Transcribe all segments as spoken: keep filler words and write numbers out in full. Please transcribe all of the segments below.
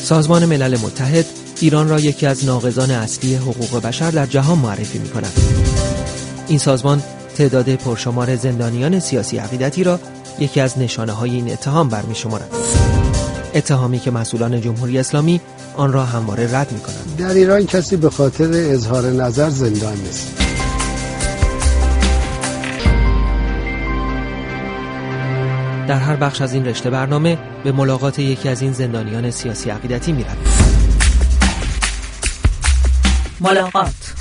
سازمان ملل متحد ایران را یکی از ناقضان اصلی حقوق بشر در جهان معرفی می‌کند. این سازمان تعداد پرشمار زندانیان سیاسی عقیدتی را یکی از نشانه‌های این اتهام برمی‌شمارد. اتهامی که مسئولان جمهوری اسلامی آن را همواره رد می‌کنند. در ایران کسی به خاطر اظهار نظر زندان نیست. در هر بخش از این رشته برنامه به ملاقات یکی از این زندانیان سیاسی عقیدتی می‌رویم. ملاقات.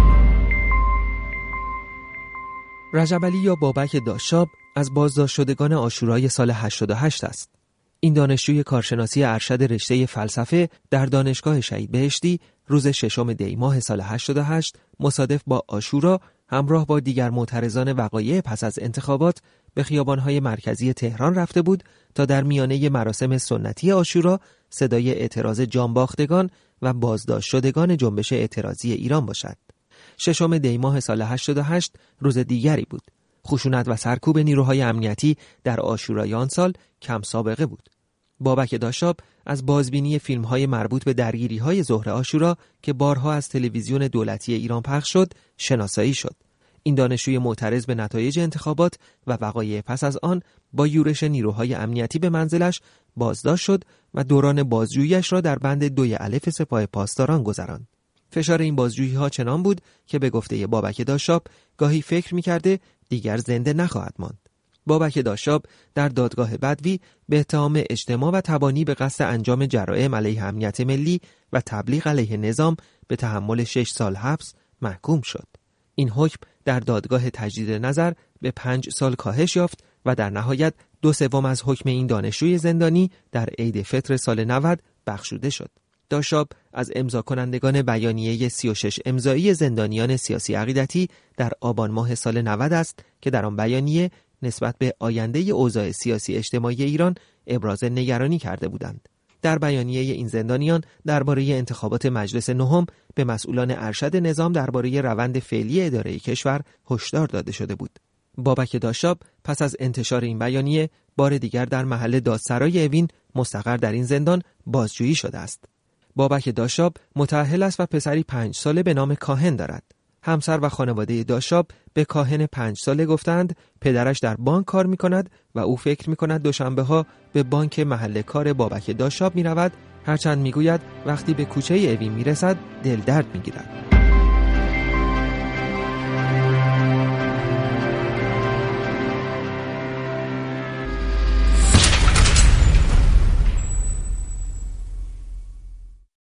رجب علی یا بابک داشاب از بازداشت شدگان عاشورای سال هشتاد و هشت است. این دانشجوی کارشناسی ارشد رشته فلسفه در دانشگاه شهید بهشتی روز ششم دی ماه سال هشتاد و هشت مصادف با عاشورا همراه با دیگر معترضان وقایع پس از انتخابات به خیابان‌های مرکزی تهران رفته بود تا در میانه مراسم سنتی عاشورا صدای اعتراض جانباختگان و بازداشت شدگان جنبش اعتراضی ایران باشد. ششم دی ماه سال هشتاد و هشت روز دیگری بود. خشونت و سرکوب نیروهای امنیتی در عاشورای آن سال کم سابقه بود. بابک داشاب از بازبینی فیلم‌های مربوط به درگیری‌های ظهر عاشورا که بارها از تلویزیون دولتی ایران پخش شد، شناسایی شد. این دانشجوی معترض به نتایج انتخابات و وقایع پس از آن با یورش نیروهای امنیتی به منزلش بازداشت شد و دوران بازجویی‌اش را در بند دوی الف سپاه پاسداران گذراند. فشار این بازجویی‌ها چنان بود که به گفته بابک داشاب گاهی فکر می‌کرده دیگر زنده نخواهد ماند. بابک داشاب در دادگاه بدوی به اتهام اجتماع و تبانی به قصد انجام جرائم علیه امنیت ملی و تبلیغ علیه نظام به تحمل شش سال حبس محکوم شد. این حکم در دادگاه تجدید نظر به پنج سال کاهش یافت و در نهایت دو سوم از حکم این دانشجوی زندانی در عید فطر سال نود بخشوده شد. داشاب از امضا کنندگان بیانیه سی و شش امضایی زندانیان سیاسی عقیدتی در آبان ماه سال نود است که در آن بیانیه نسبت به آینده اوضاع سیاسی اجتماعی ایران ابراز نگرانی کرده بودند. در بیانیه این زندانیان درباره انتخابات مجلس نهم به مسئولان ارشد نظام درباره روند فعلی اداره کشور هشدار داده شده بود. بابک داشاب پس از انتشار این بیانیه بار دیگر در محل دادسرای اوین مستقر در این زندان بازجویی شده است. بابک داشاب متأهل است و پسری پنج ساله به نام کاهن دارد. همسر و خانواده داشاب به کاهن پنج ساله گفتند پدرش در بانک کار می کند و او فکر می کند دوشنبه ها به بانک محل کار بابک داشاب می رود، هرچند می گوید وقتی به کوچه اوین می رسد دل درد می گیرد.